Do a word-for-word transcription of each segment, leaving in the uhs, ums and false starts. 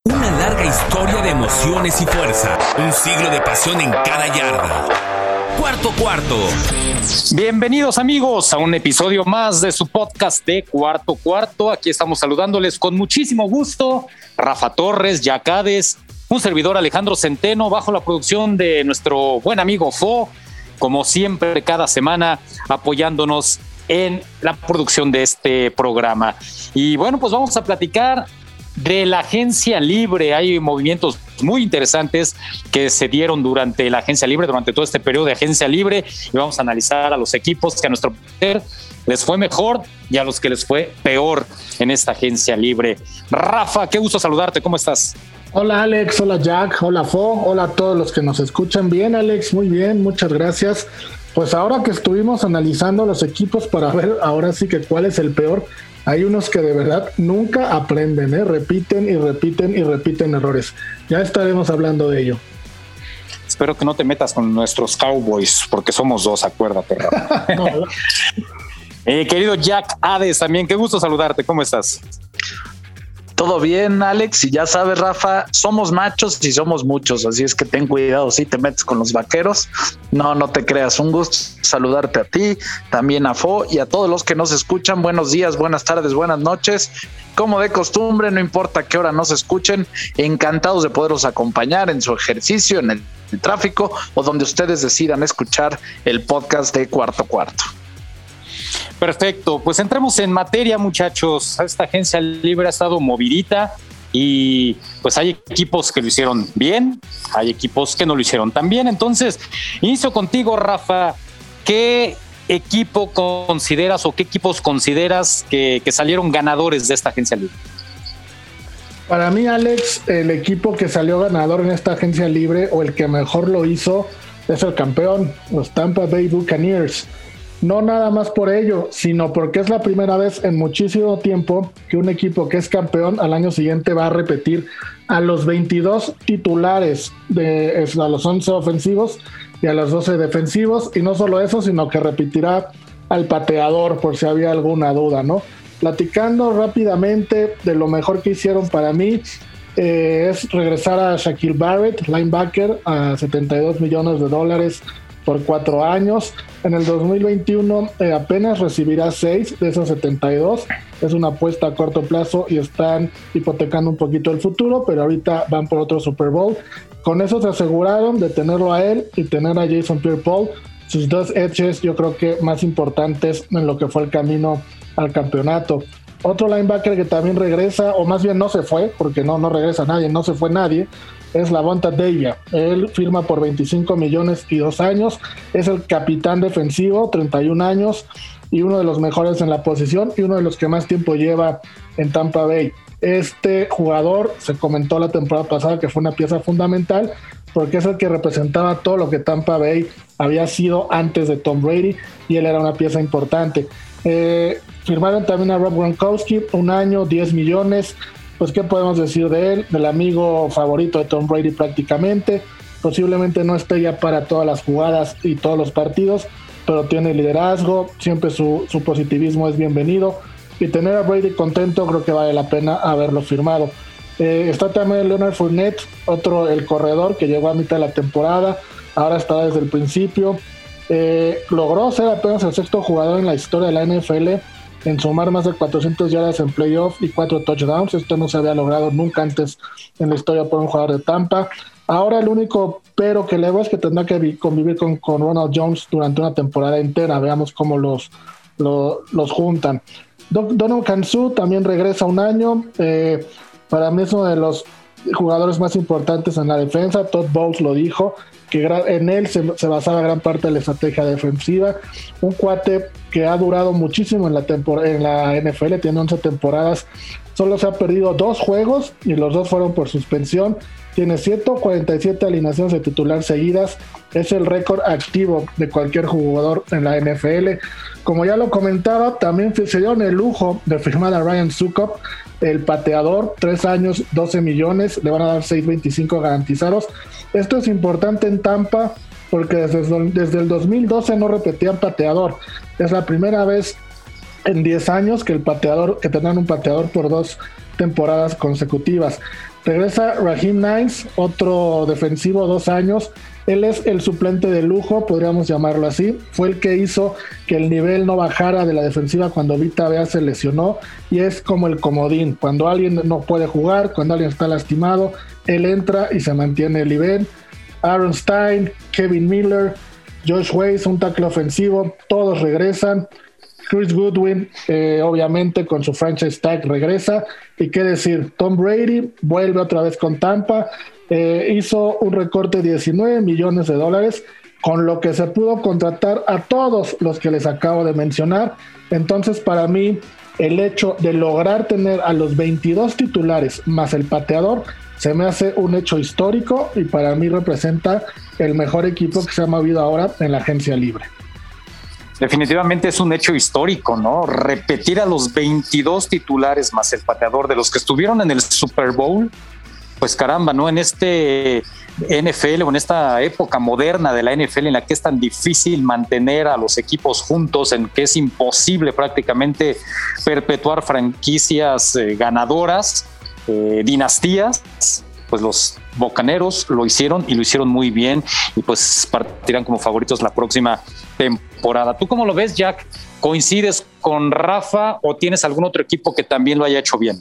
Una larga historia de emociones y fuerza. Un siglo de pasión en cada yarda. Cuarto Cuarto. Bienvenidos amigos a un episodio más de su podcast de Cuarto Cuarto. Aquí estamos saludándoles con muchísimo gusto. Rafa Torres, Yacades, un servidor Alejandro Centeno, bajo la producción de nuestro buen amigo Fo, como siempre cada semana apoyándonos en la producción de este programa. Y bueno, pues vamos a platicar de la agencia libre. Hay movimientos muy interesantes que se dieron durante la agencia libre, durante todo este periodo de agencia libre, y vamos a analizar a los equipos que a nuestro parecer les fue mejor y a los que les fue peor en esta agencia libre. Rafa, qué gusto saludarte, ¿cómo estás? Hola Alex, hola Jack, hola Fo, hola a todos los que nos escuchan. Bien Alex, muy bien, muchas gracias. Pues ahora que estuvimos analizando los equipos para ver ahora sí que cuál es el peor, hay unos que de verdad nunca aprenden, ¿eh? repiten y repiten y repiten errores. Ya estaremos hablando de ello. Espero que no te metas con nuestros Cowboys, porque somos dos, acuérdate. No, eh, querido Jack Hades, también, qué gusto saludarte, ¿cómo estás? Todo bien, Alex, y ya sabes, Rafa, somos machos y somos muchos, así es que ten cuidado si te metes con los vaqueros. No, no te creas, un gusto saludarte a ti, también a Fo y a todos los que nos escuchan. Buenos días, buenas tardes, buenas noches. Como de costumbre, no importa qué hora nos escuchen, encantados de poderlos acompañar en su ejercicio, en el, el tráfico o donde ustedes decidan escuchar el podcast de Cuarto Cuarto. Perfecto, pues entremos en materia, muchachos. Esta agencia libre ha estado movidita y pues hay equipos que lo hicieron bien, hay equipos que no lo hicieron tan bien. Entonces, inicio contigo, Rafa. ¿Qué equipo consideras o qué equipos consideras que, que salieron ganadores de esta agencia libre? Para mí, Alex, el equipo que salió ganador en esta agencia libre o el que mejor lo hizo es el campeón, los Tampa Bay Buccaneers. No nada más por ello, sino porque es la primera vez en muchísimo tiempo que un equipo que es campeón al año siguiente va a repetir a los veintidós titulares, de, a los once ofensivos y a los doce defensivos, y no solo eso, sino que repetirá al pateador por si había alguna duda, ¿no? Platicando rápidamente de lo mejor que hicieron para mí, eh, es regresar a Shaquille Barrett, linebacker, a setenta y dos millones de dólares por cuatro años. En el dos mil veintiuno eh, apenas recibirá seis de esos setenta y dos. Es una apuesta a corto plazo y están hipotecando un poquito el futuro, pero ahorita van por otro Super Bowl. Con eso se aseguraron de tenerlo a él y tener a Jason Pierre-Paul, sus dos edges yo creo que más importantes en lo que fue el camino al campeonato. Otro linebacker que también regresa, o más bien no se fue, porque no, no regresa nadie, no se fue nadie, es Lavonte David. Él firma por veinticinco millones y dos años, es el capitán defensivo, treinta y un años, y uno de los mejores en la posición y uno de los que más tiempo lleva en Tampa Bay. Este jugador se comentó la temporada pasada que fue una pieza fundamental porque es el que representaba todo lo que Tampa Bay había sido antes de Tom Brady y él era una pieza importante. Eh, firmaron también a Rob Gronkowski, un año, diez millones. Pues qué podemos decir de él, del amigo favorito de Tom Brady prácticamente. Posiblemente no esté ya para todas las jugadas y todos los partidos, pero tiene liderazgo, siempre su, su positivismo es bienvenido, y tener a Brady contento creo que vale la pena haberlo firmado. Eh, está también Leonard Fournette, otro, el corredor que llegó a mitad de la temporada, ahora está desde el principio. Eh, logró ser apenas el sexto jugador en la historia de la N F L en sumar más de cuatrocientas yardas en playoff y cuatro touchdowns. Esto no se había logrado nunca antes en la historia por un jugador de Tampa. Ahora el único pero que le veo es que tendrá que convivir con, con Ronald Jones durante una temporada entera. Veamos cómo los, los, los juntan. Donald Kansu también regresa un año. Eh, para mí es uno de los jugadores más importantes en la defensa. Todd Bowles lo dijo, que en él se, se basaba gran parte de la estrategia defensiva. Un cuate que ha durado muchísimo en la, tempor- en la N F L, tiene once temporadas, solo se ha perdido dos juegos y los dos fueron por suspensión. Tiene ciento cuarenta y siete alineaciones de titular seguidas, es el récord activo de cualquier jugador en la N F L. Como ya lo comentaba, también se dieron el lujo de firmar a Ryan Succop, el pateador, tres años, doce millones, le van a dar seis veinticinco garantizados. Esto es importante en Tampa porque desde, desde el dos mil doce no repetían pateador. Es la primera vez en diez años que el pateador, que tendrán un pateador por dos temporadas consecutivas. Regresa Raheem Nice, otro defensivo, dos años. Él es el suplente de lujo, podríamos llamarlo así. Fue el que hizo que el nivel no bajara de la defensiva cuando Vita Vea se lesionó, y es como el comodín. Cuando alguien no puede jugar, cuando alguien está lastimado, él entra y se mantiene el nivel. Aaron Stein, Kevin Miller, Josh Weiss, un tackle ofensivo, todos regresan. Chris Goodwin, eh, obviamente con su franchise tag regresa. Y qué decir, Tom Brady vuelve otra vez con Tampa. Eh, hizo un recorte de diecinueve millones de dólares, con lo que se pudo contratar a todos los que les acabo de mencionar. Entonces, para mí, el hecho de lograr tener a los veintidós titulares más el pateador se me hace un hecho histórico, y para mí representa el mejor equipo que se ha movido ahora en la agencia libre. Definitivamente es un hecho histórico, ¿no? Repetir a los veintidós titulares más el pateador de los que estuvieron en el Super Bowl. Pues caramba, ¿no? En este N F L o en esta época moderna de la N F L en la que es tan difícil mantener a los equipos juntos, en que es imposible prácticamente perpetuar franquicias eh, ganadoras, eh, dinastías, pues los Bucaneros lo hicieron y lo hicieron muy bien, y pues partirán como favoritos la próxima temporada. ¿Tú cómo lo ves, Jack? ¿Coincides con Rafa o tienes algún otro equipo que también lo haya hecho bien?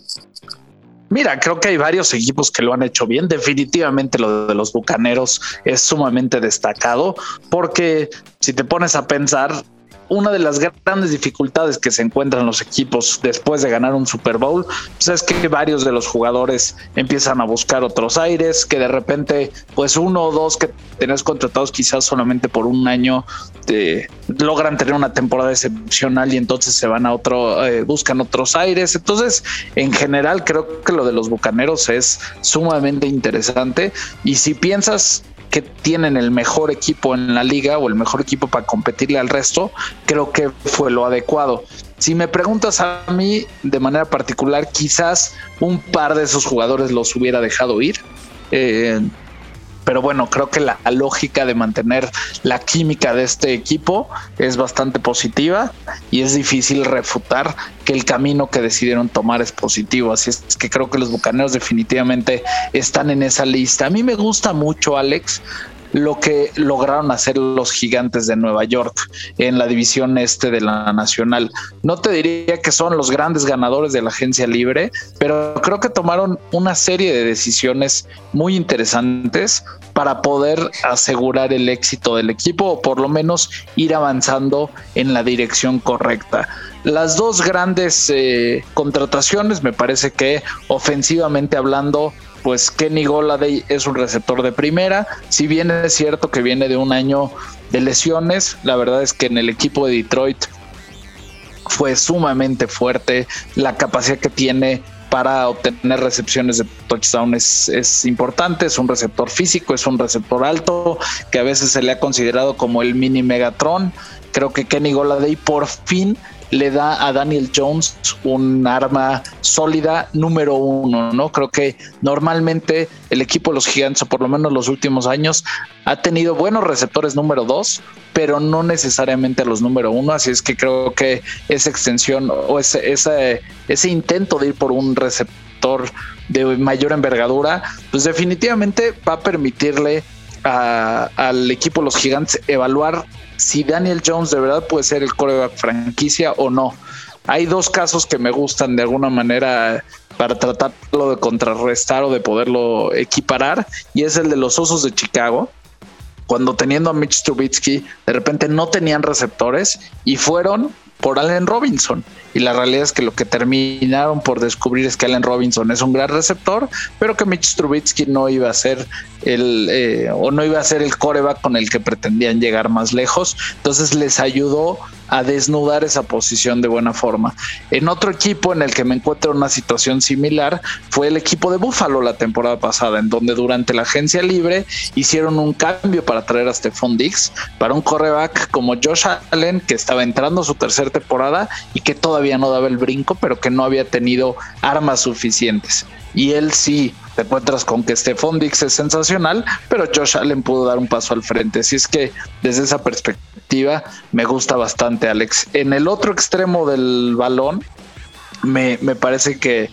Mira, creo que hay varios equipos que lo han hecho bien. Definitivamente lo de los Bucaneros es sumamente destacado, porque si te pones a pensar, una de las grandes dificultades que se encuentran los equipos después de ganar un Super Bowl, pues es que varios de los jugadores empiezan a buscar otros aires, que de repente pues uno o dos que tenés contratados quizás solamente por un año te, logran tener una temporada excepcional y entonces se van a otro, eh, buscan otros aires. Entonces, en general creo que lo de los Bucaneros es sumamente interesante, y si piensas que tienen el mejor equipo en la liga o el mejor equipo para competirle al resto, creo que fue lo adecuado. Si me preguntas a mí de manera particular, quizás un par de esos jugadores los hubiera dejado ir, eh, pero bueno, creo que la lógica de mantener la química de este equipo es bastante positiva, y es difícil refutar que el camino que decidieron tomar es positivo. Así es que creo que los Bucaneros definitivamente están en esa lista. A mí me gusta mucho, Alex, lo que lograron hacer los Gigantes de Nueva York en la división este de la Nacional. No te diría que son los grandes ganadores de la agencia libre, pero creo que tomaron una serie de decisiones muy interesantes para poder asegurar el éxito del equipo, o por lo menos ir avanzando en la dirección correcta. Las dos grandes eh, contrataciones, me parece que ofensivamente hablando, pues Kenny Golladay es un receptor de primera. Si bien es cierto que viene de un año de lesiones, la verdad es que en el equipo de Detroit fue sumamente fuerte. La capacidad que tiene para obtener recepciones de touchdown es, es importante. Es un receptor físico, es un receptor alto, que a veces se le ha considerado como el mini Megatron. Creo que Kenny Golladay por fin le da a Daniel Jones un arma sólida número uno, ¿no? Creo que normalmente el equipo de los Gigantes, o por lo menos los últimos años, ha tenido buenos receptores número dos, pero no necesariamente los número uno. Así es que creo que esa extensión o ese, ese, ese intento de ir por un receptor de mayor envergadura, pues definitivamente va a permitirle a, al equipo de los Gigantes evaluar si Daniel Jones de verdad puede ser el quarterback franquicia o no. Hay dos casos que me gustan de alguna manera para tratarlo de contrarrestar o de poderlo equiparar, y es el de los Osos de Chicago, cuando teniendo a Mitch Trubisky de repente no tenían receptores y fueron por Allen Robinson, y la realidad es que lo que terminaron por descubrir es que Allen Robinson es un gran receptor, pero que Mitch Trubisky no iba a ser el eh, o no iba a ser el quarterback con el que pretendían llegar más lejos. Entonces les ayudó a desnudar esa posición de buena forma. En otro equipo en el que me encuentro en una situación similar fue el equipo de Buffalo la temporada pasada, en donde durante la agencia libre hicieron un cambio para traer a Stephon Diggs, para un quarterback como Josh Allen, que estaba entrando a su tercera temporada y que todavía no daba el brinco, pero que no había tenido armas suficientes. Y él sí, te encuentras con que Stephon Diggs es sensacional, pero Josh Allen pudo dar un paso al frente. Así es que desde esa perspectiva me gusta bastante, Alex. En el otro extremo del balón, me, me parece que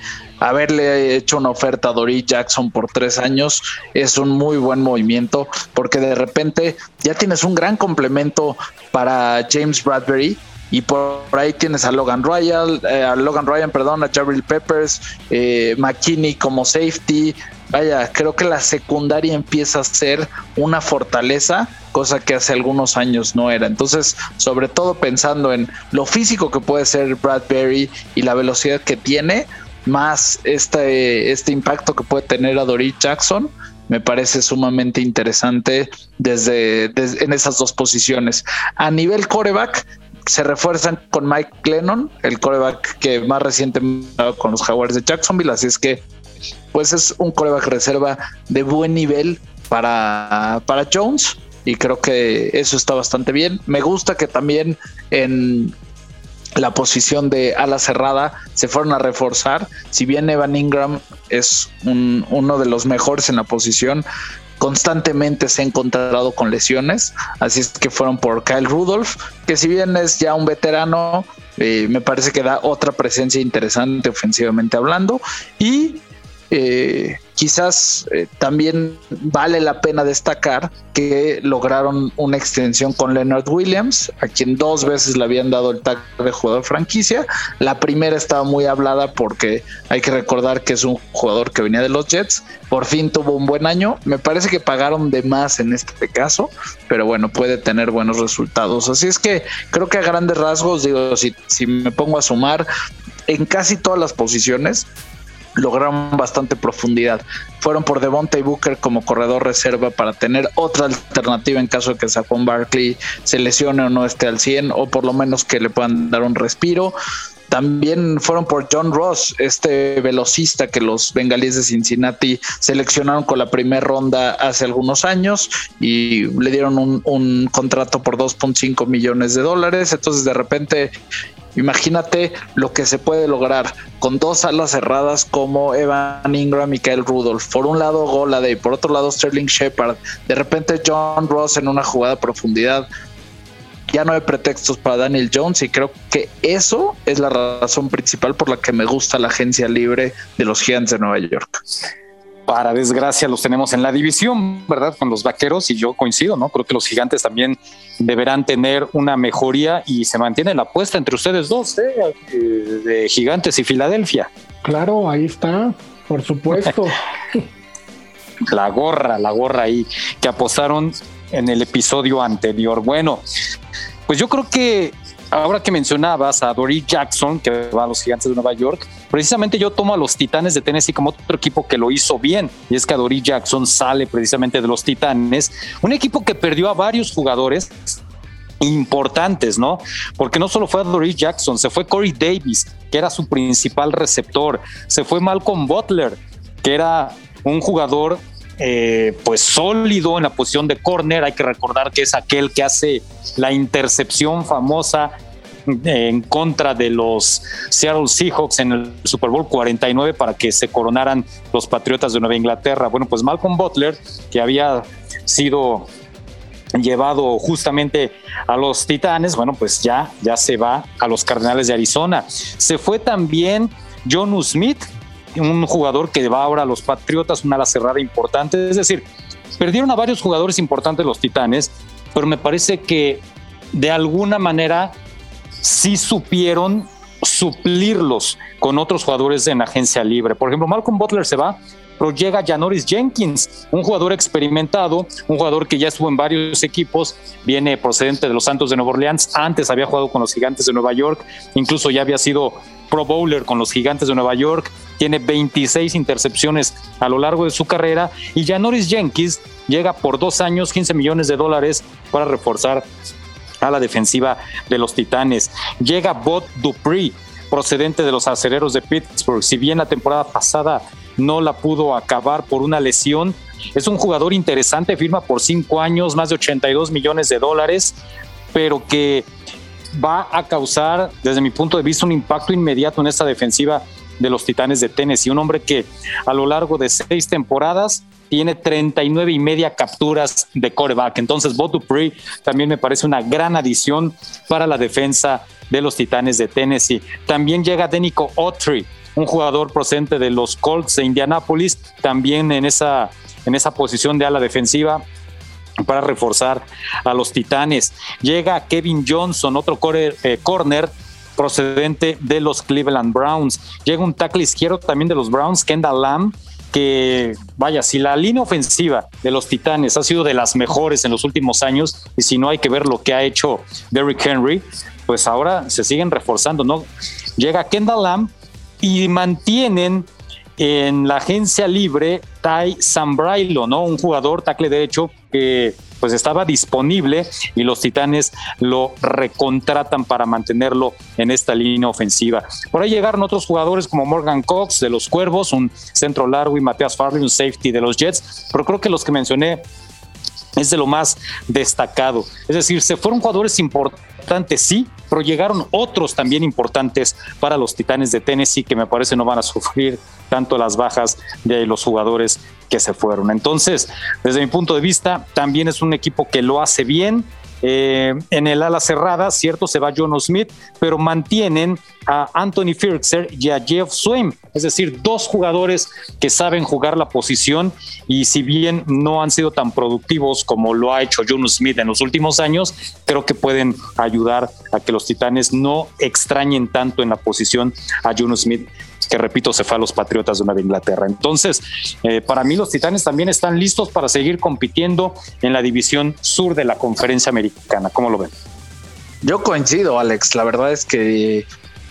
haberle hecho una oferta a Dory Jackson por tres años es un muy buen movimiento, porque de repente ya tienes un gran complemento para James Bradbury. Y por ahí tienes a Logan Ryan, eh, a Logan Ryan, perdón, a Jabril Peppers, eh, McKinney como safety. Vaya, creo que la secundaria empieza a ser una fortaleza, cosa que hace algunos años no era. Entonces, sobre todo pensando en lo físico que puede ser Bradbury y la velocidad que tiene, más este, este impacto que puede tener a Dory Jackson, me parece sumamente interesante desde, desde en esas dos posiciones. A nivel quarterback, se refuerzan con Mike Glennon, el quarterback que más recientemente con los Jaguars de Jacksonville, así es que pues es un quarterback reserva de buen nivel para, para Jones, y creo que eso está bastante bien. Me gusta que también en la posición de ala cerrada se fueron a reforzar. Si bien Evan Ingram es un, uno de los mejores en la posición, constantemente se ha encontrado con lesiones, así es que fueron por Kyle Rudolph, que si bien es ya un veterano, eh, me parece que da otra presencia interesante ofensivamente hablando. Y eh, quizás eh, también vale la pena destacar que lograron una extensión con Leonard Williams, a quien dos veces le habían dado el tag de jugador franquicia. La primera estaba muy hablada porque hay que recordar que es un jugador que venía de los Jets, por fin tuvo un buen año. Me parece que pagaron de más en este caso, pero bueno, puede tener buenos resultados. Así es que creo que a grandes rasgos, digo, si, si me pongo a sumar, en casi todas las posiciones lograron bastante profundidad. Fueron por Devontae Booker como corredor reserva para tener otra alternativa en caso de que Saquon Barkley se lesione o no esté al cien, o por lo menos que le puedan dar un respiro. También fueron por John Ross, este velocista que los Bengalíes de Cincinnati seleccionaron con la primera ronda hace algunos años y le dieron un, un contrato por dos punto cinco millones de dólares. Entonces de repente, imagínate lo que se puede lograr con dos alas cerradas como Evan Ingram y Kyle Rudolph. Por un lado Golladay, por otro lado Sterling Shepard. De repente John Ross en una jugada a profundidad. Ya no hay pretextos para Daniel Jones, y creo que eso es la razón principal por la que me gusta la agencia libre de los Giants de Nueva York. Para desgracia los tenemos en la división, ¿verdad? Con los Vaqueros, y yo coincido, ¿no? Creo que los Gigantes también deberán tener una mejoría, y se mantiene la apuesta entre ustedes dos, ¿eh? De Gigantes y Filadelfia. Claro, ahí está, por supuesto. La gorra, la gorra ahí que apostaron en el episodio anterior. Bueno, pues yo creo que ahora que mencionabas a Dory Jackson, que va a los Gigantes de Nueva York, precisamente yo tomo a los Titanes de Tennessee como otro equipo que lo hizo bien, y es que Dory Jackson sale precisamente de los Titanes, un equipo que perdió a varios jugadores importantes, ¿no? Porque no solo fue a Dory Jackson, se fue Corey Davis, que era su principal receptor, se fue Malcolm Butler, que era un jugador Eh, pues sólido en la posición de corner. Hay que recordar que es aquel que hace la intercepción famosa en contra de los Seattle Seahawks en el Super Bowl cuarenta y nueve para que se coronaran los Patriotas de Nueva Inglaterra. Bueno, pues Malcolm Butler, que había sido llevado justamente a los Titanes, bueno, pues ya, ya se va a los Cardenales de Arizona. Se fue también Jonnu Smith, un jugador que va ahora a los Patriotas, una ala cerrada importante. Es decir, perdieron a varios jugadores importantes los Titanes, pero me parece que de alguna manera sí supieron suplirlos con otros jugadores en agencia libre. Por ejemplo, Malcolm Butler se va, pero llega Janoris Jenkins, un jugador experimentado, un jugador que ya estuvo en varios equipos, viene procedente de los Santos de Nueva Orleans, antes había jugado con los Gigantes de Nueva York, incluso ya había sido Pro Bowler con los Gigantes de Nueva York, tiene veintiséis intercepciones a lo largo de su carrera, y Janoris Jenkins llega por dos años, quince millones de dólares para reforzar a la defensiva de los Titanes. Llega Bud Dupree, procedente de los Acereros de Pittsburgh. Si bien la temporada pasada no la pudo acabar por una lesión, es un jugador interesante, firma por cinco años, más de ochenta y dos millones de dólares, pero que va a causar, desde mi punto de vista, un impacto inmediato en esta defensiva de los Titanes de Tennessee. Un hombre que a lo largo de seis temporadas tiene treinta y nueve y media capturas de quarterback. Entonces, Bud Dupree también me parece una gran adición para la defensa de los Titanes de Tennessee. También llega Denico Autry, un jugador procedente de los Colts de Indianápolis, también en esa, en esa posición de ala defensiva para reforzar a los Titanes. Llega Kevin Johnson, otro core, eh, corner procedente de los Cleveland Browns. Llega un tackle izquierdo también de los Browns, Kendall Lamb, que vaya, si la línea ofensiva de los Titanes ha sido de las mejores en los últimos años, y si no hay que ver lo que ha hecho Derrick Henry, pues ahora se siguen reforzando, ¿no? Llega Kendall Lamb y mantienen en la agencia libre Ty Sambrailo, ¿no? Un jugador tackle derecho que pues estaba disponible y los Titanes lo recontratan para mantenerlo en esta línea ofensiva. Por ahí llegaron otros jugadores como Morgan Cox de los Cuervos, un centro largo, y Matías Farley, un safety de los Jets, pero creo que los que mencioné es de lo más destacado. Es decir, se fueron jugadores importantes, sí, pero llegaron otros también importantes para los Titanes de Tennessee, que me parece no van a sufrir tanto las bajas de los jugadores que se fueron. Entonces, desde mi punto de vista, también es un equipo que lo hace bien. Eh, en el ala cerrada, cierto, se va Jono Smith, pero mantienen a Anthony Firkser y a Jeff Swaim, es decir, dos jugadores que saben jugar la posición, y si bien no han sido tan productivos como lo ha hecho Jono Smith en los últimos años, creo que pueden ayudar a que los Titanes no extrañen tanto en la posición a Jono Smith, que repito, se fue a los Patriotas de Nueva Inglaterra. Entonces, eh, para mí los Titanes también están listos para seguir compitiendo en la división sur de la Conferencia Americana. ¿Cómo lo ven? Yo coincido, Alex. La verdad es que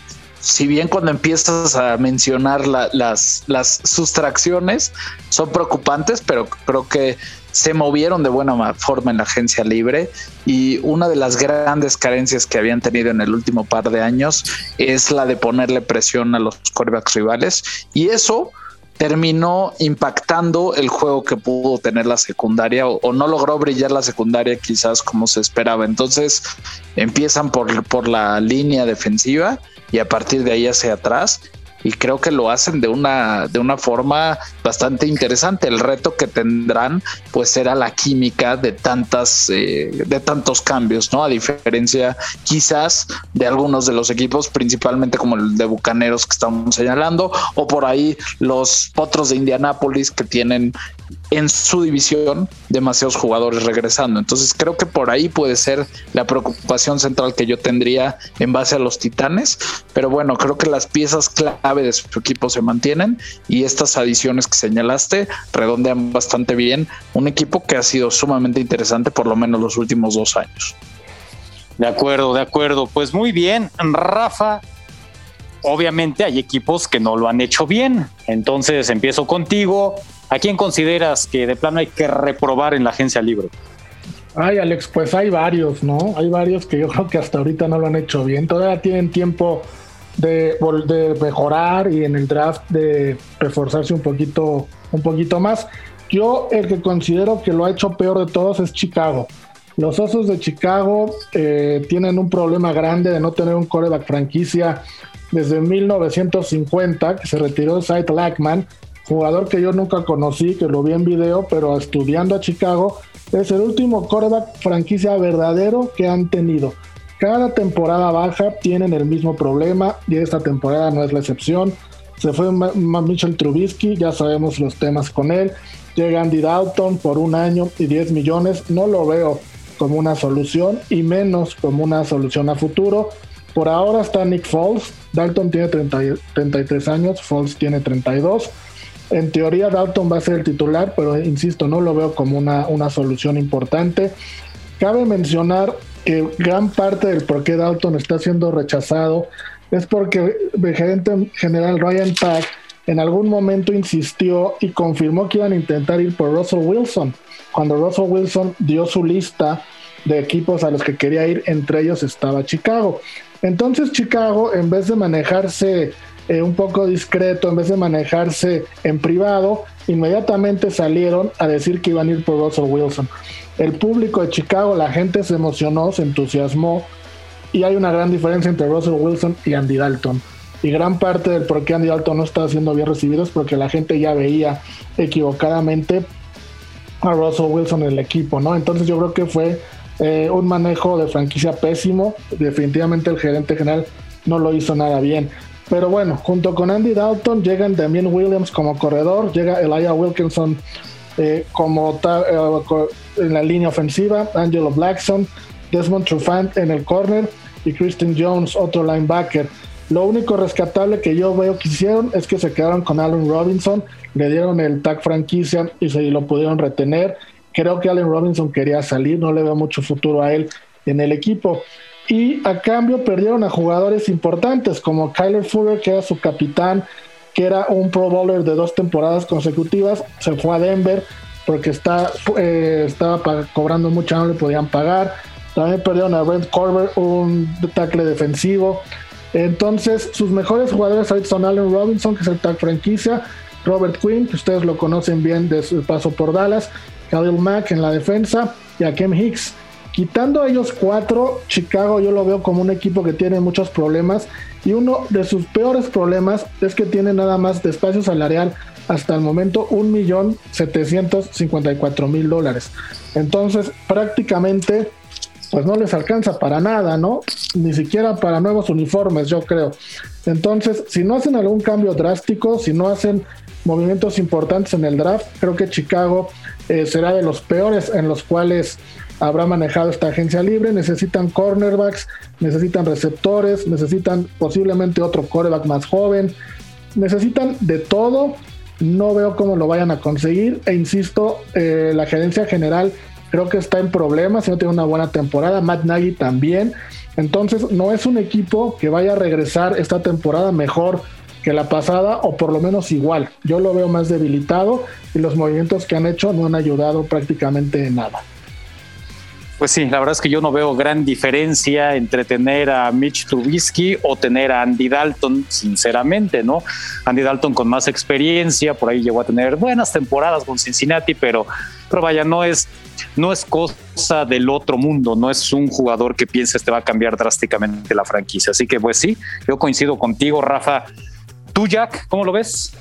si bien cuando empiezas a mencionar la, las, las sustracciones son preocupantes, pero creo que se movieron de buena forma en la agencia libre, y una de las grandes carencias que habían tenido en el último par de años es la de ponerle presión a los quarterbacks rivales, y eso terminó impactando el juego que pudo tener la secundaria, o, o no logró brillar la secundaria quizás como se esperaba. Entonces empiezan por, por la línea defensiva y a partir de ahí hacia atrás, y creo que lo hacen de una, de una forma bastante interesante. El reto que tendrán pues será la química de tantas eh, de tantos cambios, ¿no? A diferencia quizás de algunos de los equipos, principalmente como el de Bucaneros que estamos señalando, o por ahí los Potros de Indianápolis, que tienen en su división demasiados jugadores regresando. Entonces creo que por ahí puede ser la preocupación central que yo tendría en base a los Titanes, pero bueno, creo que las piezas clave de su equipo se mantienen, y estas adiciones que señalaste redondean bastante bien un equipo que ha sido sumamente interesante por lo menos los últimos dos años. De acuerdo, de acuerdo. Pues muy bien, Rafa. Obviamente hay equipos que no lo han hecho bien. Entonces empiezo contigo. ¿A quién consideras que de plano hay que reprobar en la agencia libre? Ay, Alex, pues hay varios, ¿no? Hay varios que yo creo que hasta ahorita no lo han hecho bien. Todavía tienen tiempo de, de mejorar y en el draft de reforzarse un poquito, un poquito más. Yo el que considero que lo ha hecho peor de todos es Chicago. Los Osos de Chicago eh, tienen un problema grande de no tener un quarterback franquicia desde mil novecientos cincuenta, que se retiró Cy Lackman, jugador que yo nunca conocí, que lo vi en video, pero estudiando a Chicago, es el último quarterback franquicia verdadero que han tenido. Cada temporada baja tienen el mismo problema, y esta temporada no es la excepción. Se fue Mitchell Trubisky, ya sabemos los temas con él. Llega Andy Dalton por un año y diez millones. No lo veo como una solución, y menos como una solución a futuro. Por ahora está Nick Foles. Dalton tiene treinta, treinta y tres años, Foles tiene treinta y dos. En teoría Dalton va a ser el titular, pero insisto, no lo veo como una, una solución importante. Cabe mencionar que gran parte del por qué Dalton está siendo rechazado es porque el gerente general Ryan Pack en algún momento insistió y confirmó que iban a intentar ir por Russell Wilson, cuando Russell Wilson dio su lista de equipos a los que quería ir, entre ellos estaba Chicago. Entonces Chicago, en vez de manejarse Eh, un poco discreto, en vez de manejarse en privado, inmediatamente salieron a decir que iban a ir por Russell Wilson. El público de Chicago, la gente se emocionó, se entusiasmó, y hay una gran diferencia entre Russell Wilson y Andy Dalton. Y gran parte del por qué Andy Dalton no estaba siendo bien recibido es porque la gente ya veía equivocadamente a Russell Wilson en el equipo, ¿no? Entonces yo creo que fue eh, un manejo de franquicia pésimo. Definitivamente el gerente general no lo hizo nada bien. Pero bueno, junto con Andy Dalton llegan también Williams como corredor, llega Elijah Wilkinson eh, como ta- eh, en la línea ofensiva, Angelo Blackson, Desmond Trufant en el corner y Christian Jones, otro linebacker. Lo único rescatable que yo veo que hicieron es que se quedaron con Allen Robinson, le dieron el tag franquicia y se lo pudieron retener. Creo que Allen Robinson quería salir, no le veo mucho futuro a él en el equipo. Y a cambio perdieron a jugadores importantes como Kyler Fuller, que era su capitán, que era un Pro Bowler de dos temporadas consecutivas, se fue a Denver porque está, eh, estaba pag- cobrando mucho, no le podían pagar. También perdieron a Brent Corber, un tackle defensivo. Entonces sus mejores jugadores ahorita son Allen Robinson, que es el tag franquicia, Robert Quinn, que ustedes lo conocen bien de su paso por Dallas, Khalil Mack en la defensa y Akiem Hicks. Quitando a ellos cuatro, Chicago yo lo veo como un equipo que tiene muchos problemas, y uno de sus peores problemas es que tiene nada más de espacio salarial hasta el momento un millón setecientos cincuenta y cuatro mil dólares. Entonces prácticamente pues no les alcanza para nada, ¿no? Ni siquiera para nuevos uniformes, yo creo. Entonces, si no hacen algún cambio drástico, si no hacen movimientos importantes en el draft, creo que Chicago eh, será de los peores en los cuales habrá manejado esta agencia libre. Necesitan cornerbacks, necesitan receptores, necesitan posiblemente otro quarterback más joven, necesitan de todo. No veo cómo lo vayan a conseguir, e insisto, eh, la gerencia general creo que está en problemas, si no tiene una buena temporada. Matt Nagy también. Entonces no es un equipo que vaya a regresar esta temporada mejor que la pasada, o por lo menos igual. Yo lo veo más debilitado, y los movimientos que han hecho no han ayudado prácticamente en nada. Pues sí, la verdad es que yo no veo gran diferencia entre tener a Mitch Trubisky o tener a Andy Dalton, sinceramente, ¿no? Andy Dalton con más experiencia, por ahí llegó a tener buenas temporadas con Cincinnati, pero, pero vaya, no es, no es cosa del otro mundo, no es un jugador que pienses te va a cambiar drásticamente la franquicia. Así que pues sí, yo coincido contigo, Rafa. ¿Tú, Jack, cómo lo ves?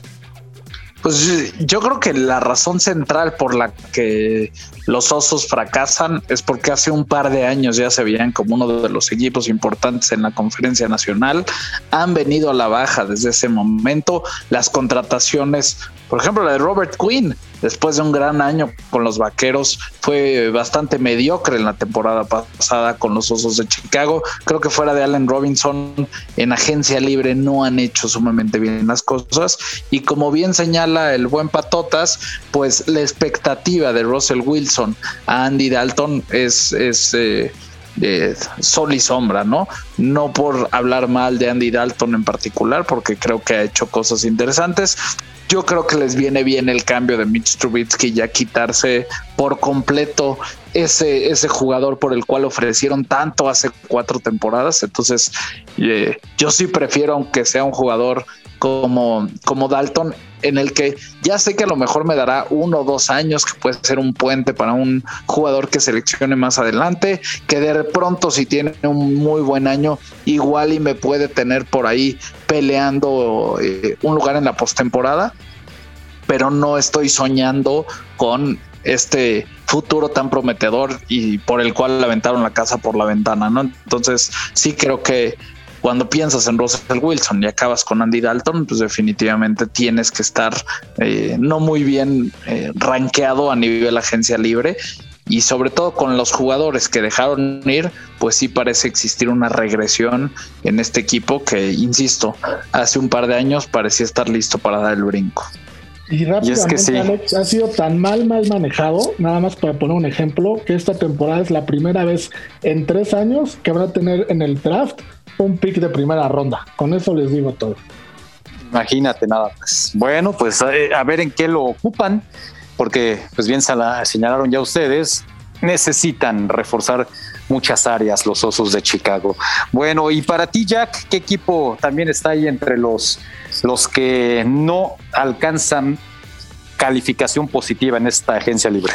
Pues yo creo que la razón central por la que los Osos fracasan es porque hace un par de años ya se veían como uno de los equipos importantes en la Conferencia Nacional. Han venido a la baja desde ese momento. Las contrataciones, por ejemplo, la de Robert Quinn, después de un gran año con los Vaqueros, fue bastante mediocre en la temporada pasada con los Osos de Chicago. Creo que fuera de Allen Robinson, en agencia libre no han hecho sumamente bien las cosas. Y como bien señala el buen Patotas, pues la expectativa de Russell Wilson a Andy Dalton es, es eh, eh, sol y sombra, ¿no? No por hablar mal de Andy Dalton en particular, porque creo que ha hecho cosas interesantes. Yo creo que les viene bien el cambio de Mitch Trubisky, ya quitarse por completo ese, ese jugador por el cual ofrecieron tanto hace cuatro temporadas. Entonces, eh, yo sí prefiero, aunque sea un jugador como, como Dalton, en el que ya sé que a lo mejor me dará uno o dos años, que puede ser un puente para un jugador que seleccione más adelante, que de pronto si tiene un muy buen año, igual y me puede tener por ahí peleando eh, un lugar en la postemporada, pero no estoy soñando con este futuro tan prometedor y por el cual aventaron la casa por la ventana, ¿no? Entonces sí creo que cuando piensas en Russell Wilson y acabas con Andy Dalton, pues definitivamente tienes que estar eh, no muy bien eh, rankeado a nivel agencia libre, y sobre todo con los jugadores que dejaron ir, pues sí parece existir una regresión en este equipo que, insisto, hace un par de años parecía estar listo para dar el brinco. Y rápidamente, y es que sí, Alex, ha sido tan mal, mal manejado, nada más para poner un ejemplo, que esta temporada es la primera vez en tres años que van a tener en el draft un pick de primera ronda. Con eso les digo todo. Imagínate nada más. Bueno, pues a, a ver en qué lo ocupan, porque pues bien señalaron ya ustedes, necesitan reforzar muchas áreas los Osos de Chicago. Bueno, y para ti, Jack, ¿qué equipo también está ahí entre los, los que no alcanzan calificación positiva en esta agencia libre?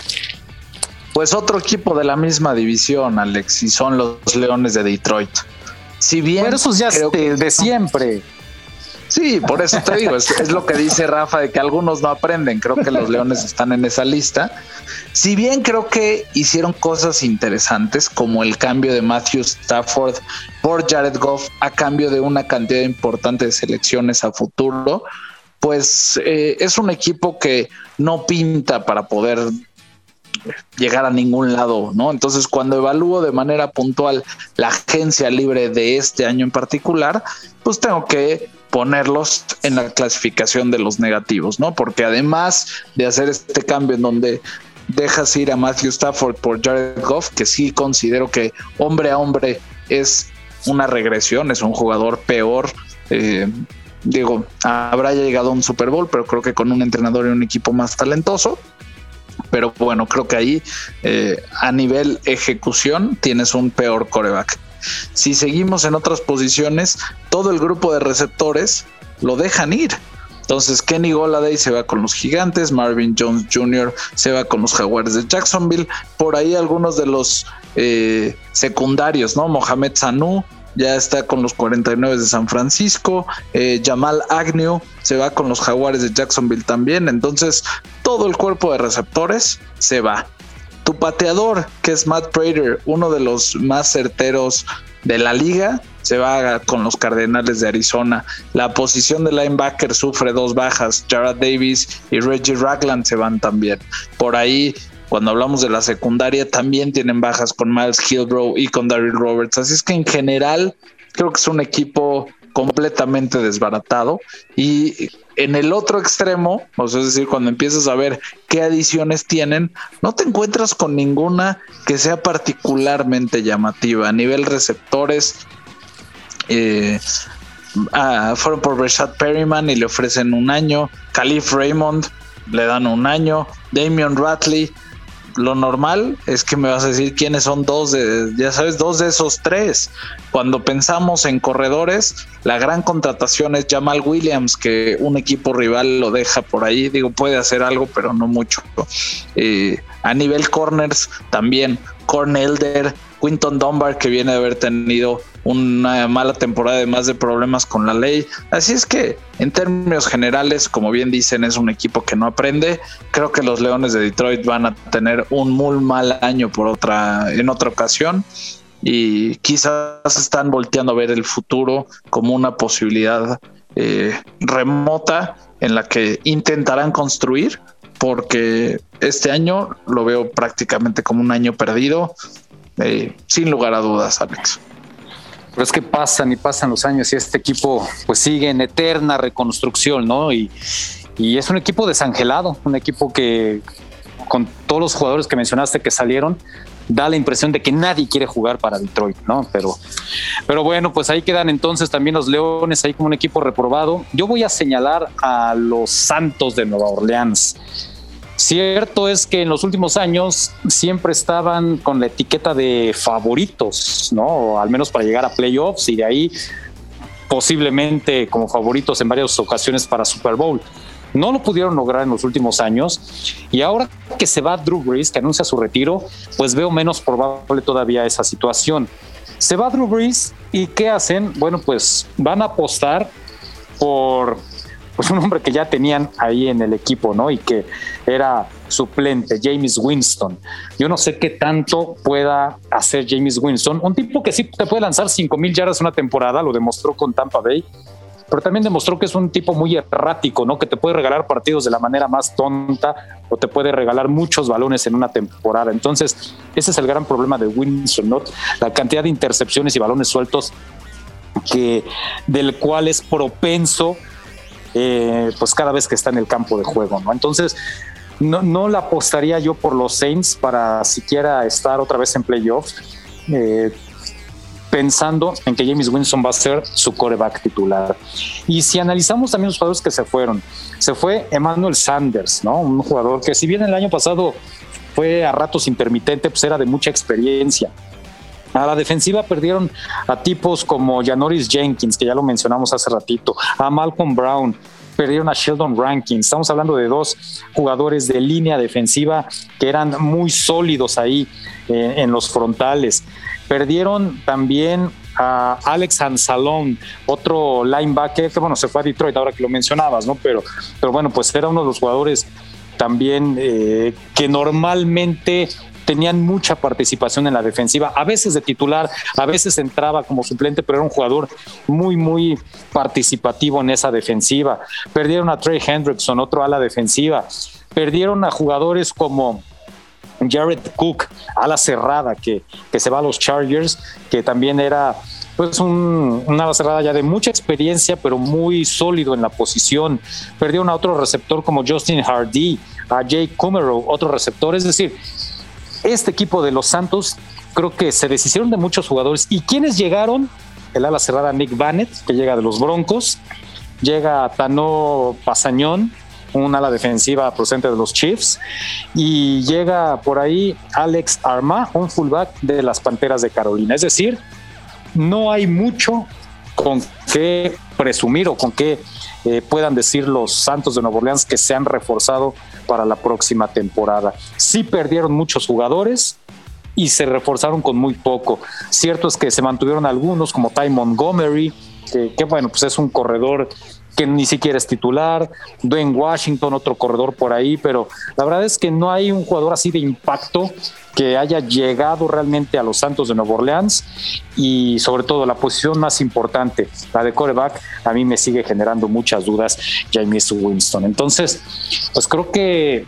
Pues otro equipo de la misma división, Alex, y son los Leones de Detroit. Si bien pero esos ya de, de siempre. Sí, por eso te digo, es, es lo que dice Rafa, de que algunos no aprenden. Creo que los Leones están en esa lista. Si bien creo que hicieron cosas interesantes, como el cambio de Matthew Stafford por Jared Goff a cambio de una cantidad importante de selecciones a futuro, pues eh, es un equipo que no pinta para poder llegar a ningún lado, ¿no? Entonces, cuando evalúo de manera puntual la agencia libre de este año en particular, pues tengo que ponerlos en la clasificación de los negativos, ¿no? Porque además de hacer este cambio en donde dejas ir a Matthew Stafford por Jared Goff, que sí considero que hombre a hombre es una regresión, es un jugador peor, eh, digo, habrá llegado a un Super Bowl, pero creo que con un entrenador y un equipo más talentoso. Pero bueno, creo que ahí eh, a nivel ejecución tienes un peor quarterback. Si seguimos en otras posiciones, todo el grupo de receptores lo dejan ir. Entonces Kenny Golladay se va con los Gigantes, Marvin Jones junior se va con los Jaguares de Jacksonville, por ahí algunos de los eh, secundarios, ¿no? Mohamed Sanu ya está con los cuarenta y nueve de San Francisco, eh, Jamal Agnew se va con los Jaguares de Jacksonville también. Entonces todo el cuerpo de receptores se va. Tu pateador, que es Matt Prater, uno de los más certeros de la liga, se va con los Cardenales de Arizona. La posición de linebacker sufre dos bajas, Jarrad Davis y Reggie Ragland se van también. Por ahí, cuando hablamos de la secundaria, también tienen bajas con Miles Hillbrow y con Darryl Roberts. Así es que en general creo que es un equipo completamente desbaratado. Y en el otro extremo, o sea, es decir, cuando empiezas a ver qué adiciones tienen, no te encuentras con ninguna que sea particularmente llamativa. A nivel receptores, eh, ah, fueron por Rashad Perryman y le ofrecen un año. Khalif Raymond le dan un año. Damian Ratley. Lo normal es que me vas a decir quiénes son dos de, ya sabes, dos de esos tres. Cuando pensamos en corredores, la gran contratación es Jamal Williams, que un equipo rival lo deja por ahí. Digo, puede hacer algo, pero no mucho. Eh, a nivel corners, también Corn Elder, Quinton Dunbar, que viene de haber tenido una mala temporada además de problemas con la ley. Así es que en términos generales, como bien dicen, es un equipo que no aprende. Creo que los Leones de Detroit van a tener un muy mal año por otra, en otra ocasión, y quizás están volteando a ver el futuro como una posibilidad eh, remota en la que intentarán construir, porque este año lo veo prácticamente como un año perdido, eh, sin lugar a dudas, Alex. Pero es que pasan y pasan los años y este equipo pues sigue en eterna reconstrucción, ¿no? Y, y es un equipo desangelado, un equipo que con todos los jugadores que mencionaste que salieron, da la impresión de que nadie quiere jugar para Detroit, ¿no? Pero, pero bueno, pues ahí quedan entonces también los Leones, ahí como un equipo reprobado. Yo voy a señalar a los Santos de Nueva Orleans. Cierto es que en los últimos años siempre estaban con la etiqueta de favoritos, ¿no? O al menos para llegar a playoffs y de ahí posiblemente como favoritos en varias ocasiones para Super Bowl. No lo pudieron lograr en los últimos años y ahora que se va Drew Brees, que anuncia su retiro, pues veo menos probable todavía esa situación. Se va Drew Brees y ¿qué hacen? Bueno, pues van a apostar por pues un hombre que ya tenían ahí en el equipo, ¿no? Y que era suplente, Jameis Winston. Yo no sé qué tanto pueda hacer Jameis Winston, un tipo que sí te puede lanzar cinco mil yardas una temporada, lo demostró con Tampa Bay, pero también demostró que es un tipo muy errático, ¿no? Que te puede regalar partidos de la manera más tonta o te puede regalar muchos balones en una temporada. Entonces, ese es el gran problema de Winston, ¿no? La cantidad de intercepciones y balones sueltos que, del cual es propenso Eh, pues cada vez que está en el campo de juego, ¿no? Entonces no, no la apostaría yo por los Saints para siquiera estar otra vez en playoffs, eh, pensando en que Jameis Winston va a ser su quarterback titular. Y si analizamos también los jugadores que se fueron, se fue Emmanuel Sanders, ¿no? Un jugador que si bien el año pasado fue a ratos intermitente, pues era de mucha experiencia. A la defensiva perdieron a tipos como Janoris Jenkins, que ya lo mencionamos hace ratito, a Malcolm Brown, perdieron a Sheldon Rankins. Estamos hablando de dos jugadores de línea defensiva que eran muy sólidos ahí eh, en los frontales. Perdieron también a Alex Anzalone, otro linebacker que bueno, se fue a Detroit ahora que lo mencionabas, ¿no? Pero, pero bueno, pues era uno de los jugadores también eh, que normalmente tenían mucha participación en la defensiva, a veces de titular, a veces entraba como suplente, pero era un jugador muy, muy participativo en esa defensiva. Perdieron a Trey Hendrickson, otro ala defensiva. Perdieron a jugadores como Jared Cook, ala cerrada, que, que se va a los Chargers, que también era pues un, una ala cerrada ya de mucha experiencia, pero muy sólido en la posición. Perdieron a otro receptor como Justin Hardy, a Jake Kumerow, otro receptor. Es decir, este equipo de los Santos creo que se deshicieron de muchos jugadores. ¿Y quiénes llegaron? El ala cerrada Nick Bannett, que llega de los Broncos, llega Tano Pasañón, un ala defensiva procedente de los Chiefs, y llega por ahí Alex Armah, un fullback de las Panteras de Carolina. Es decir, no hay mucho con qué presumir o con qué eh, puedan decir los Santos de Nueva Orleans que se han reforzado para la próxima temporada. Sí perdieron muchos jugadores y se reforzaron con muy poco. Cierto es que se mantuvieron algunos como Ty Montgomery, que, que bueno, pues es un corredor que ni siquiera es titular, Dwayne Washington, otro corredor por ahí, pero la verdad es que no hay un jugador así de impacto que haya llegado realmente a los Santos de Nueva Orleans, y sobre todo la posición más importante, la de quarterback, a mí me sigue generando muchas dudas, Jameis Winston. Entonces, pues creo que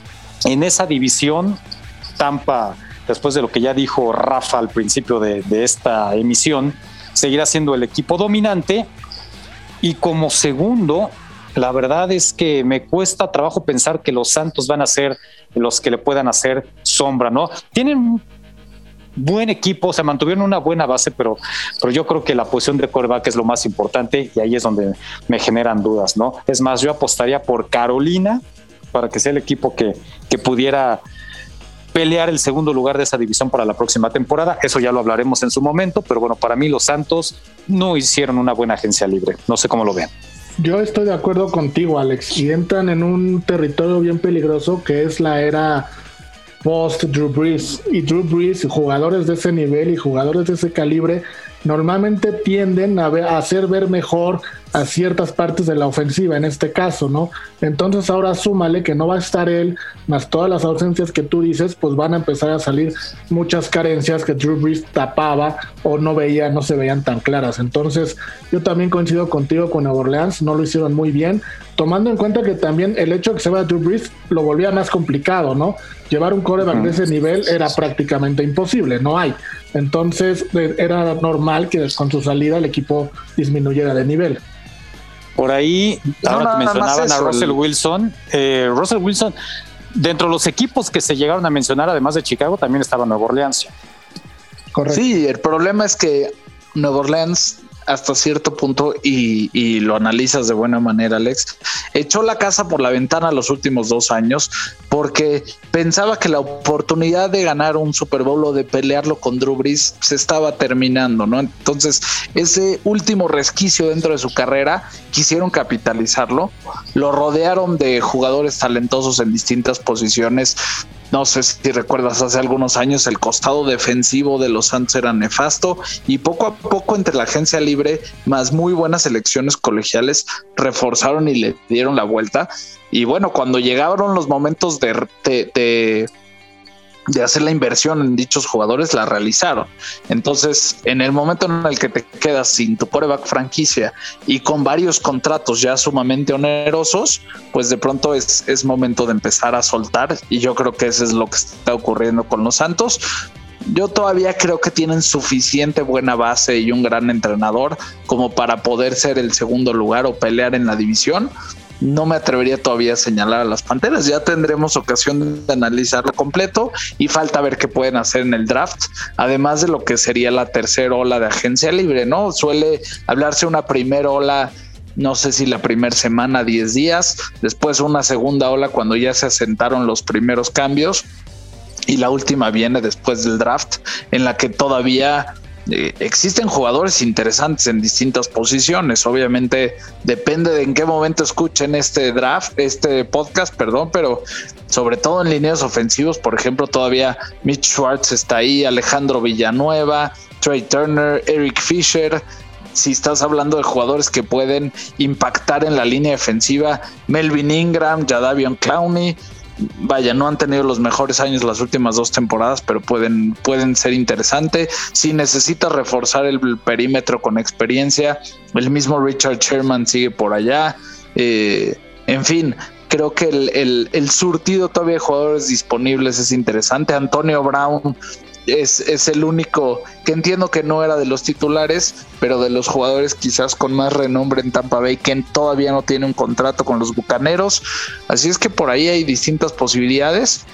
en esa división, Tampa, después de lo que ya dijo Rafa al principio de, de esta emisión, seguirá siendo el equipo dominante. Y como segundo, la verdad es que me cuesta trabajo pensar que los Santos van a ser los que le puedan hacer sombra, ¿no? Tienen un buen equipo, se mantuvieron una buena base, pero, pero yo creo que la posición de quarterback es lo más importante y ahí es donde me generan dudas, ¿no? Es más, yo apostaría por Carolina para que sea el equipo que, que pudiera pelear el segundo lugar de esa división para la próxima temporada. Eso ya lo hablaremos en su momento, pero bueno, para mí los Santos no hicieron una buena agencia libre. No sé cómo lo ven. Yo estoy de acuerdo contigo, Alex, y entran en un territorio bien peligroso que es la era post Drew Brees. Y Drew Brees, jugadores de ese nivel y jugadores de ese calibre, normalmente tienden a, ver, a hacer ver mejor a ciertas partes de la ofensiva, en este caso, ¿no? Entonces ahora súmale que no va a estar él, más todas las ausencias que tú dices, pues van a empezar a salir muchas carencias que Drew Brees tapaba o no veía, no se veían tan claras. Entonces yo también coincido contigo con Nueva Orleans, no lo hicieron muy bien, tomando en cuenta que también el hecho de que se vaya Drew Brees lo volvía más complicado, ¿no? Llevar un quarterback de ese nivel era prácticamente imposible, no hay. Entonces era normal que con su salida el equipo disminuyera de nivel. Por ahí, ahora no, que mencionaban a Russell Wilson, eh, Russell Wilson, dentro de los equipos que se llegaron a mencionar, además de Chicago, también estaba Nueva Orleans. Correcto. Sí, el problema es que Nueva Orleans, hasta cierto punto, y, y lo analizas de buena manera, Alex, echó la casa por la ventana los últimos dos años porque pensaba que la oportunidad de ganar un Super Bowl o de pelearlo con Drew Brees se estaba terminando, ¿no? Entonces, ese último resquicio dentro de su carrera quisieron capitalizarlo, lo rodearon de jugadores talentosos en distintas posiciones. No sé si recuerdas, hace algunos años el costado defensivo de los Santos era nefasto y poco a poco entre la agencia libre más muy buenas selecciones colegiales reforzaron y le dieron la vuelta. Y bueno, cuando llegaron los momentos de, de, de, de hacer la inversión en dichos jugadores, la realizaron. Entonces, en el momento en el que te quedas sin tu quarterback franquicia y con varios contratos ya sumamente onerosos, pues de pronto es, es momento de empezar a soltar, y yo creo que eso es lo que está ocurriendo con los Santos. Yo todavía creo que tienen suficiente buena base y un gran entrenador como para poder ser el segundo lugar o pelear en la división. No me atrevería todavía a señalar a las Panteras, ya tendremos ocasión de analizarlo completo y falta ver qué pueden hacer en el draft, además de lo que sería la tercera ola de agencia libre, ¿no? Suele hablarse una primera ola, no sé si la primera semana, diez días, después una segunda ola cuando ya se asentaron los primeros cambios, y la última viene después del draft, en la que todavía eh, existen jugadores interesantes en distintas posiciones. Obviamente depende de en qué momento escuchen este draft, este podcast, perdón, pero sobre todo en líneas ofensivos, por ejemplo, todavía Mitch Schwartz está ahí, Alejandro Villanueva, Trey Turner, Eric Fisher. Si estás hablando de jugadores que pueden impactar en la línea defensiva, Melvin Ingram, Jadeveon Clowney, vaya, no han tenido los mejores años las últimas dos temporadas, pero pueden, pueden ser interesantes. Si necesitas reforzar el perímetro con experiencia, el mismo Richard Sherman sigue por allá. Eh, en fin, creo que el, el, el surtido todavía de jugadores disponibles es interesante. Antonio Brown Es, es el único que entiendo que no era de los titulares, pero de los jugadores quizás con más renombre en Tampa Bay, que todavía no tiene un contrato con los Bucaneros. Así es que por ahí hay distintas posibilidades.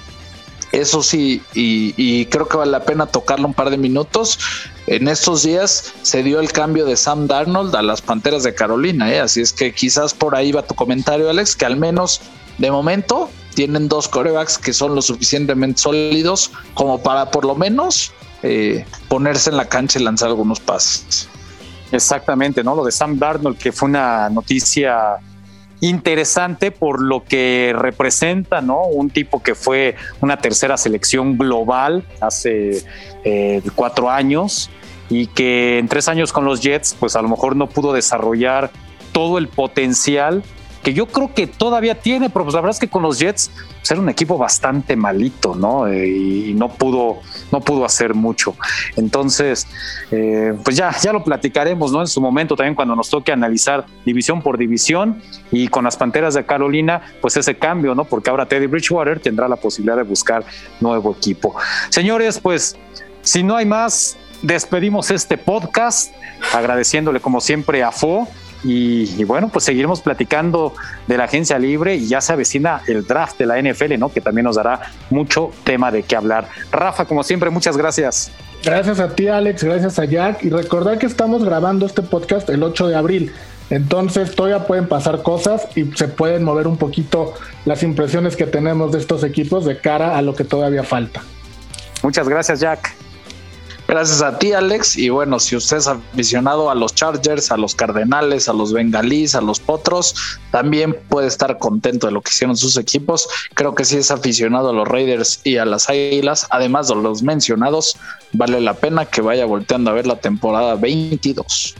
Eso sí, y, y creo que vale la pena tocarlo un par de minutos. En estos días se dio el cambio de Sam Darnold a las Panteras de Carolina, ¿eh? Así es que quizás por ahí va tu comentario, Alex, que al menos de momento tienen dos quarterbacks que son lo suficientemente sólidos como para por lo menos eh, ponerse en la cancha y lanzar algunos pases. Exactamente, ¿no? Lo de Sam Darnold, que fue una noticia interesante por lo que representa, ¿no? Un tipo que fue una tercera selección global hace eh, cuatro años y que en tres años con los Jets, pues a lo mejor no pudo desarrollar todo el potencial que yo creo que todavía tiene, pero pues la verdad es que con los Jets pues era un equipo bastante malito, ¿no? Eh, y no pudo, no pudo hacer mucho. Entonces, eh, pues ya, ya lo platicaremos, ¿no? En su momento también cuando nos toque analizar división por división y con las Panteras de Carolina, pues ese cambio, ¿no? Porque ahora Teddy Bridgewater tendrá la posibilidad de buscar nuevo equipo. Señores, pues si no hay más, despedimos este podcast agradeciéndole como siempre a Fo. Y, y bueno, pues seguiremos platicando de la agencia libre y ya se avecina el draft de la N F L, ¿no? Que también nos dará mucho tema de qué hablar. Rafa, como siempre, muchas gracias. Gracias a ti, Alex, gracias a Jack. Y recordar que estamos grabando este podcast el ocho de abril. Entonces todavía pueden pasar cosas y se pueden mover un poquito las impresiones que tenemos de estos equipos de cara a lo que todavía falta. Muchas gracias, Jack. Gracias a ti, Alex. Y bueno, si usted es aficionado a los Chargers, a los Cardenales, a los Bengalíes, a los Potros, también puede estar contento de lo que hicieron sus equipos. Creo que si es aficionado a los Raiders y a las Águilas, además de los mencionados, vale la pena que vaya volteando a ver la temporada veintidós.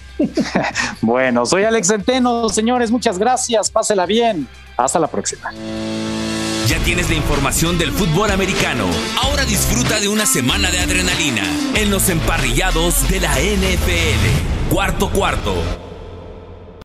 Bueno, soy Alex Centeno, señores, muchas gracias, pásela bien. Hasta la próxima. Ya tienes la información del fútbol americano. Ahora disfruta de una semana de adrenalina en los emparrillados de la N F L. Cuarto cuarto.